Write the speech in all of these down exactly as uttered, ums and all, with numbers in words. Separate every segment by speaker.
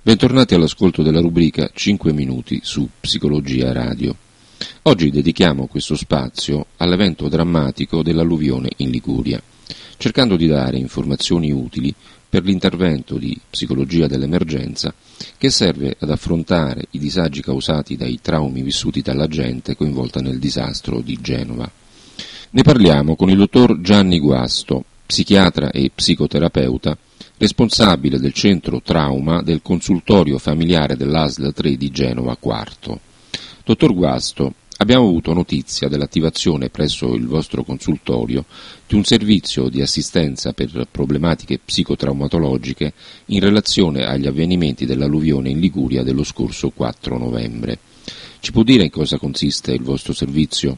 Speaker 1: Bentornati all'ascolto della rubrica cinque minuti su Psicologia Radio. Oggi dedichiamo questo spazio all'evento drammatico dell'alluvione in Liguria, cercando di dare informazioni utili per l'intervento di psicologia dell'emergenza che serve ad affrontare i disagi causati dai traumi vissuti dalla gente coinvolta nel disastro di Genova. Ne parliamo con il dottor Gianni Guasto, psichiatra e psicoterapeuta, responsabile del centro trauma del consultorio familiare dell'A S L tre di Genova Quarto. Dottor Guasto, abbiamo avuto notizia dell'attivazione presso il vostro consultorio di un servizio di assistenza per problematiche psicotraumatologiche in relazione agli avvenimenti dell'alluvione in Liguria dello scorso quattro novembre. Ci può dire in cosa consiste il vostro servizio?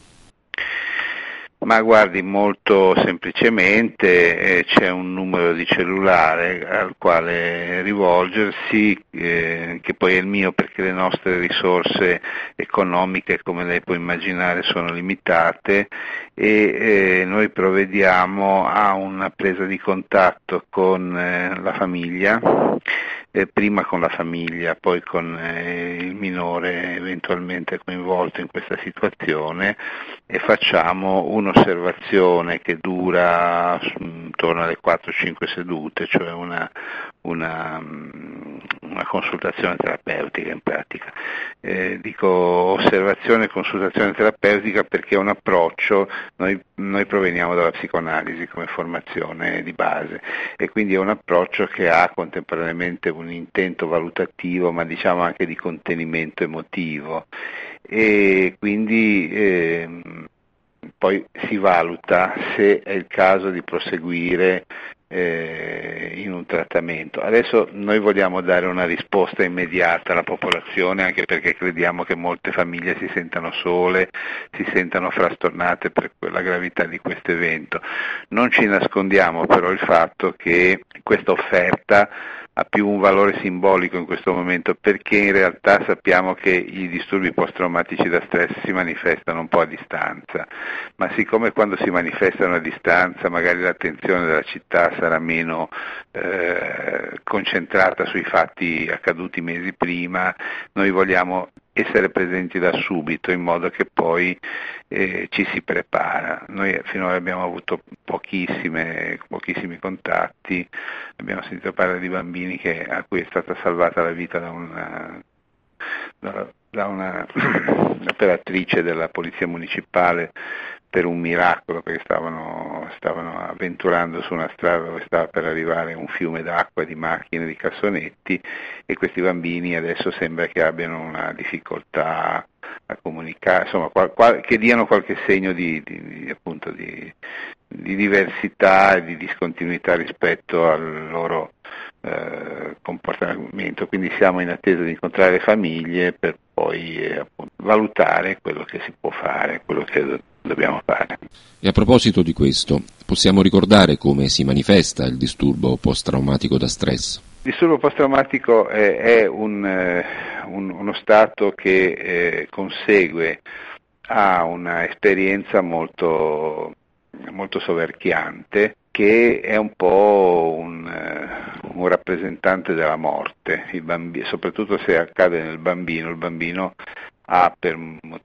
Speaker 2: Ma guardi, molto semplicemente eh, c'è un numero di cellulare al quale rivolgersi, eh, che poi è il mio perché le nostre risorse economiche, come lei può immaginare, sono limitate e eh, noi provvediamo a una presa di contatto con eh, la famiglia, eh, prima con la famiglia, poi con eh, il minore eventualmente coinvolto in questa situazione e facciamo un'osservazione che dura intorno alle quattro cinque sedute, cioè una, una, una consultazione terapeutica in pratica. Eh, dico osservazione e consultazione terapeutica perché è un approccio, noi, noi proveniamo dalla psicoanalisi come formazione di base e quindi è un approccio che ha contemporaneamente un intento valutativo ma diciamo anche di contenimento emotivo e quindi eh, poi si valuta se è il caso di proseguire eh, in un trattamento. Adesso noi vogliamo dare una risposta immediata alla popolazione anche perché crediamo che molte famiglie si sentano sole, si sentano frastornate per la gravità di questo evento. Non ci nascondiamo però il fatto che questa offerta ha più un valore simbolico in questo momento perché in realtà sappiamo che i disturbi post-traumatici da stress si manifestano un po' a distanza, ma siccome quando si manifestano a distanza magari l'attenzione della città sarà meno eh, concentrata sui fatti accaduti mesi prima, noi vogliamo essere presenti da subito in modo che poi eh, ci si prepara. Noi finora abbiamo avuto pochissime, pochissimi contatti, abbiamo sentito parlare di bambini che, a cui è stata salvata la vita da una, da, da una operatrice della polizia municipale per un miracolo, perché stavano, stavano avventurando su una strada dove stava per arrivare un fiume d'acqua, di macchine, di cassonetti e questi bambini adesso sembra che abbiano una difficoltà a comunicare, insomma qual, qual, che diano qualche segno di, di, di, appunto di, di diversità e di discontinuità rispetto al loro eh, comportamento, quindi siamo in attesa di incontrare le famiglie per poi eh, appunto, valutare quello che si può fare, quello che do- dobbiamo fare.
Speaker 1: E a proposito di questo, possiamo ricordare come si manifesta il disturbo post-traumatico da stress?
Speaker 2: Il disturbo post-traumatico è, è un, eh, un, uno stato che eh, consegue a una esperienza molto, molto soverchiante, che è un po' un, uh, un rappresentante della morte, il bambi- soprattutto se accade nel bambino. Il bambino ha, per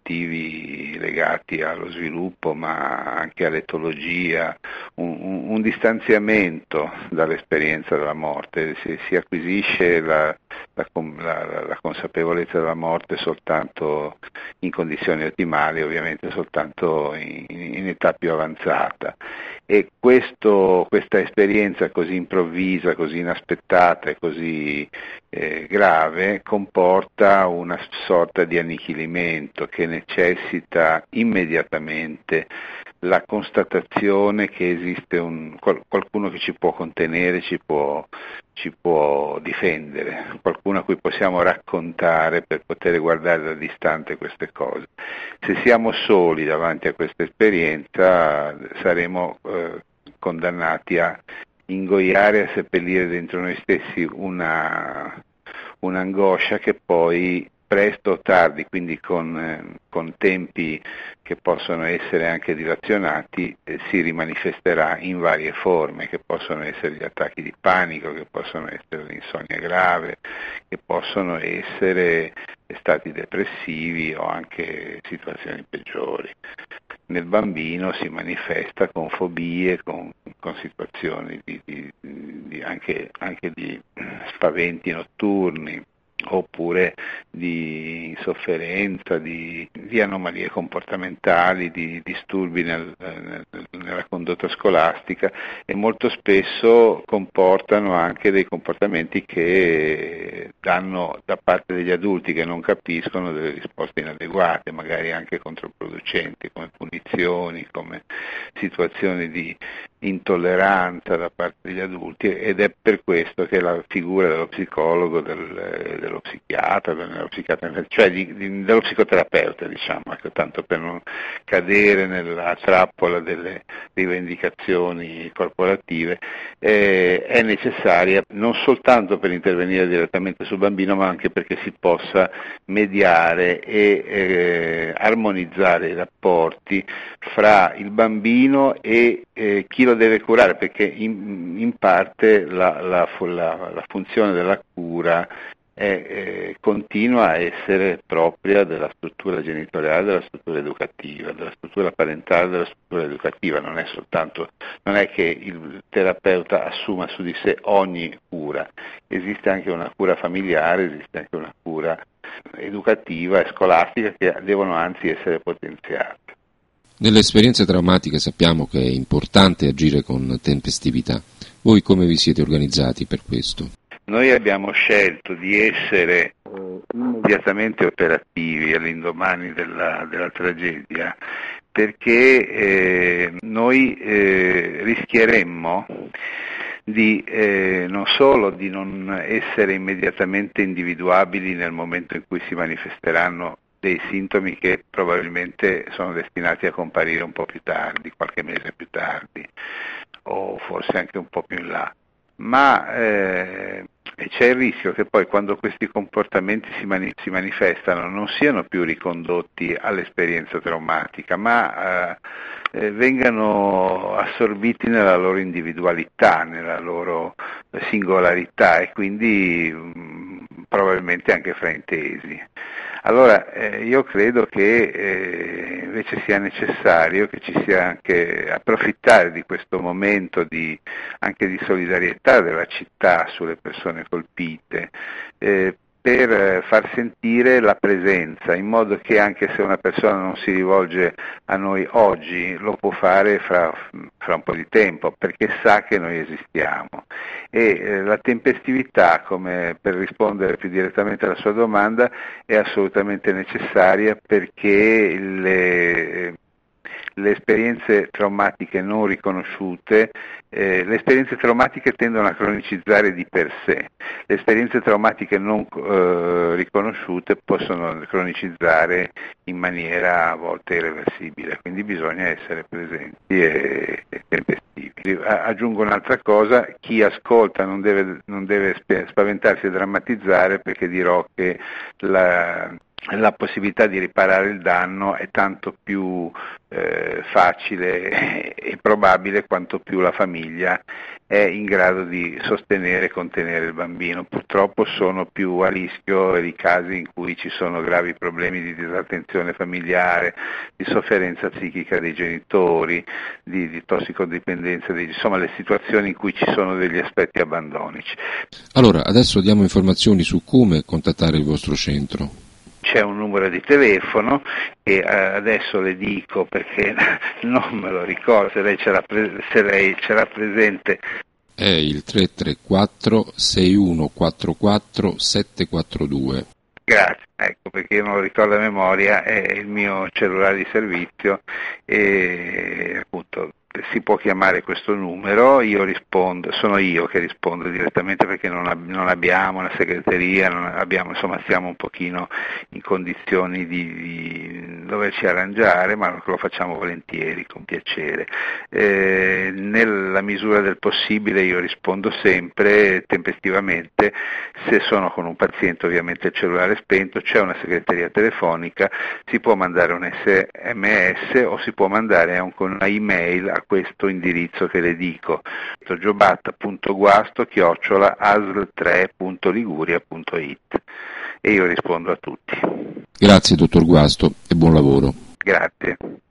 Speaker 2: motivi legati allo sviluppo ma anche all'etologia, un, un, un distanziamento dall'esperienza della morte, si, si acquisisce la, la, la, la consapevolezza della morte soltanto in condizioni ottimali, ovviamente soltanto in, in età più avanzata. E questo, questa esperienza così improvvisa, così inaspettata e così eh, grave comporta una sorta di annichilimento che necessita immediatamente la constatazione che esiste un, qualcuno che ci può contenere, ci può, ci può difendere, qualcuno a cui possiamo raccontare per poter guardare da distante queste cose. Se siamo soli davanti a questa esperienza saremo eh, condannati a ingoiare, a seppellire dentro noi stessi una, un'angoscia che poi presto o tardi, quindi con, eh, con tempi che possono essere anche dilazionati, eh, si rimanifesterà in varie forme, che possono essere gli attacchi di panico, che possono essere l'insonnia grave, che possono essere stati depressivi o anche situazioni peggiori. Nel bambino si manifesta con fobie, con, con situazioni di, di, di anche, anche di spaventi notturni, oppure di insofferenza, di, di anomalie comportamentali, di disturbi nel, nel, nella condotta scolastica, e molto spesso comportano anche dei comportamenti che danno da parte degli adulti che non capiscono delle risposte inadeguate, magari anche controproducenti, come punizioni, come situazioni di intolleranza da parte degli adulti, ed è per questo che la figura dello psicologo, del, dello psichiatra, dello psichiatra, cioè di, di, dello psicoterapeuta, diciamo, ecco, tanto per non cadere nella trappola delle rivendicazioni corporative, eh, è necessaria non soltanto per intervenire direttamente sul bambino, ma anche perché si possa mediare e eh, armonizzare i rapporti fra il bambino e eh, chi lo deve curare, perché in, in parte la, la, la, la funzione della cura è, eh, continua a essere propria della struttura genitoriale, della struttura educativa, della struttura parentale, della struttura educativa. Non è soltanto, non è che il terapeuta assuma su di sé ogni cura, esiste anche una cura familiare, esiste anche una cura educativa e scolastica che devono anzi essere potenziate.
Speaker 1: Nelle esperienze traumatiche sappiamo che è importante agire con tempestività. Voi come vi siete organizzati per questo?
Speaker 2: Noi abbiamo scelto di essere eh, immediatamente operativi all'indomani della, della tragedia, perché eh, noi eh, rischieremmo di eh, non solo di non essere immediatamente individuabili nel momento in cui si manifesteranno dei sintomi che probabilmente sono destinati a comparire un po' più tardi, qualche mese più tardi, o forse anche un po' più in là, ma eh, c'è il rischio che poi quando questi comportamenti si, mani- si manifestano non siano più ricondotti all'esperienza traumatica, ma eh, eh, vengano assorbiti nella loro individualità, nella loro singolarità, e quindi mh, probabilmente anche fraintesi. Allora eh, io credo che eh, invece sia necessario che ci sia anche approfittare di questo momento di, anche di solidarietà della città sulle persone colpite, eh, per far sentire la presenza, in modo che anche se una persona non si rivolge a noi oggi, lo può fare fra, fra un po' di tempo, perché sa che noi esistiamo. E eh, la tempestività, come per rispondere più direttamente alla sua domanda, è assolutamente necessaria, perché le, le esperienze traumatiche non riconosciute, eh, le esperienze traumatiche tendono a cronicizzare di per sé, le esperienze traumatiche non eh, riconosciute possono cronicizzare in maniera a volte irreversibile, quindi bisogna essere presenti e, e tempestivi. Aggiungo un'altra cosa: chi ascolta non deve, non deve spaventarsi e drammatizzare, perché dirò che la la possibilità di riparare il danno è tanto più eh, facile e probabile quanto più la famiglia è in grado di sostenere e contenere il bambino. Purtroppo sono più a rischio i casi in cui ci sono gravi problemi di disattenzione familiare, di sofferenza psichica dei genitori, di, di tossicodipendenza, di, insomma le situazioni in cui ci sono degli aspetti abbandonici.
Speaker 1: Allora, adesso diamo informazioni su come contattare il vostro centro.
Speaker 2: C'è un numero di telefono che eh, adesso le dico perché non me lo ricordo, se lei ce l'ha, pre- se lei ce l'ha presente.
Speaker 1: È il tre tre quattro sei uno quattro quattro sette quattro due.
Speaker 2: Grazie, ecco, perché io non lo ricordo a memoria, è il mio cellulare di servizio, e appunto si può chiamare questo numero, io rispondo, sono io che rispondo direttamente perché non, ab- non abbiamo una segreteria, non abbiamo, insomma siamo un pochino in condizioni di, di doverci arrangiare, ma lo facciamo volentieri, con piacere. Eh, nella misura del possibile io rispondo sempre tempestivamente. Se sono con un paziente ovviamente il cellulare è spento, c'è una segreteria telefonica, si può mandare un S M S o si può mandare anche una email a questo indirizzo che le dico, giobatta punto guasto chiocciola a s l tre punto liguria punto it, e io rispondo a tutti.
Speaker 1: Grazie dottor Guasto e buon lavoro.
Speaker 2: Grazie.